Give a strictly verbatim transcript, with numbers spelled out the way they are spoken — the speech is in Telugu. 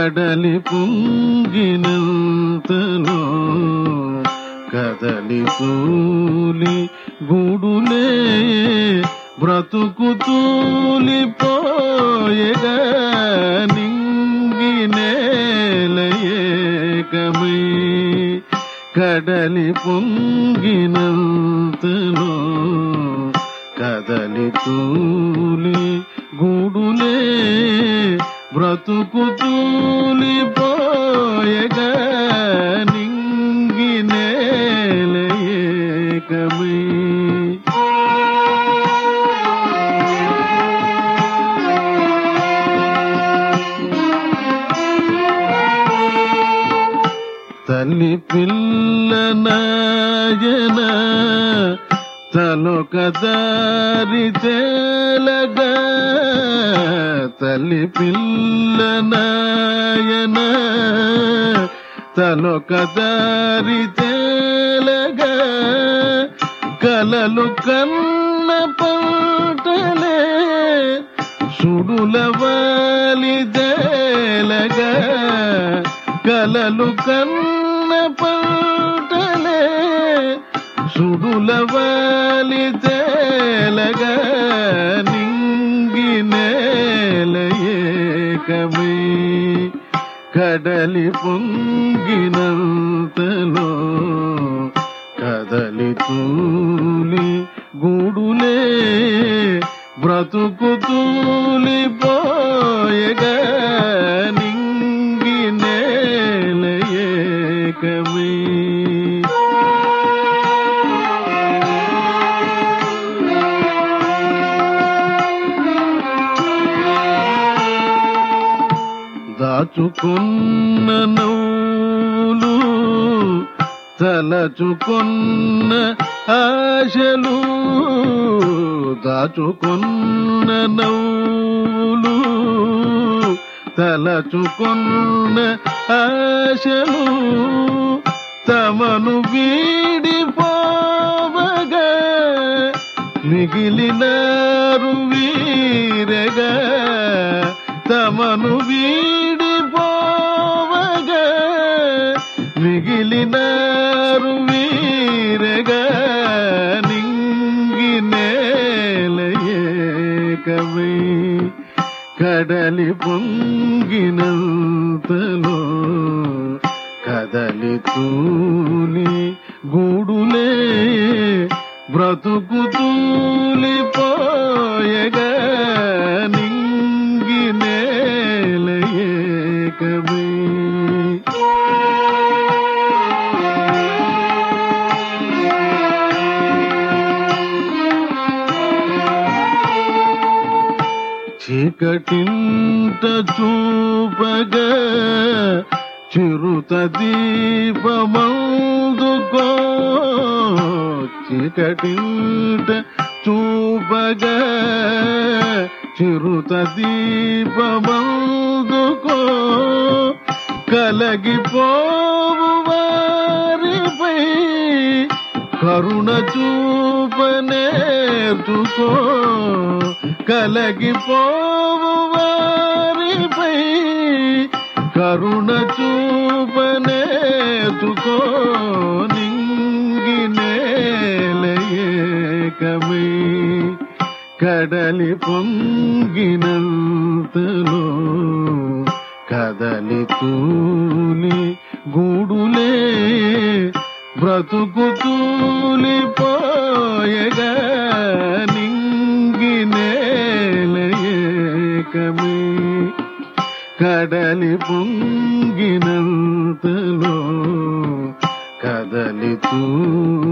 కడలి పొంగినంతలో కదలి తూలి గూడులే బ్రతుకు తూలిపోయగా నింగి నేలయేకమై కడలి పొంగినంతలో కదలి తూలి గూడులే బ్రతుకు తూలిపోయగా నింగి నేలయేకమై తల్లి పిల్ల నాయన తలొక దారి తేలగా తల్లి పిల్ల నాయన తలొక దారి తేలగా కలలు కన్న పంటలే సుడుల వాలి తేలగా కలలు కన్న పంటలే సుడుల వాలి తేలగా నింగి నేలయేకమై కడలి పొంగినంతలో కదలి తూలి గూడులే బ్రతుకు తూలిపోయగా నింగి నేలయేకమై దాచుకున్న నవ్వులు తలచుకున్న ఆశలు దాచుకున్న నవ్వులు తలచుకున్న ఆశలు తమను వీడిపోవగా మిగిలినారు వీరగా తమను వీడిపోవగా మిగిలినారు వీరగా నింగి నేలయేకమై కడలి పొంగినంతలో కదలి తూలి గూడులే బ్రతుకు తూలిపోయగా నింగి నేలయేకమై చీకటింట చూపగా చిరుత దీపమందుకో చీకటింట చూపగా చిరుత దీపమందుకో కలగిపోవు వారిపై కరుణ చూపనేర్చుకో కలగిపోవు వారిపై కరుణ చూపనేర్చుకో నింగి నేలయేకమై కడలి పొంగినంతలో కదలి తూలి గూడులే బ్రతుకు తూలిపోయగా నింగి నేలయేకమై కడలి పొంగినంతలో కదలి తూ